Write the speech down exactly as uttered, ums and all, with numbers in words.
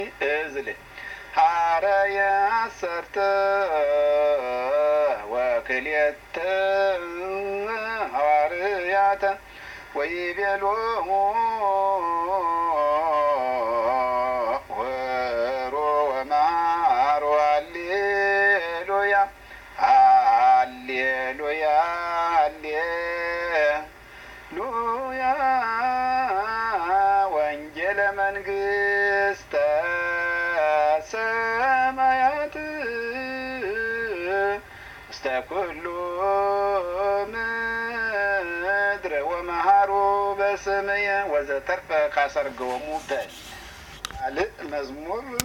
እዝል ሐረየ አሰርተ ወክልኤተ ሐዋርያተ ወይቤሎሙ ወሮ ወማሮ ሃሌሉያ ሃሌሉያ ሃሌሉያ ወንጌለ መንግሥተ ሰማያት እስተ ኩሉ ምድር ወመሃሩ በስምየ ወዘተርፈ ካሰርገወሙ በል መዝሙር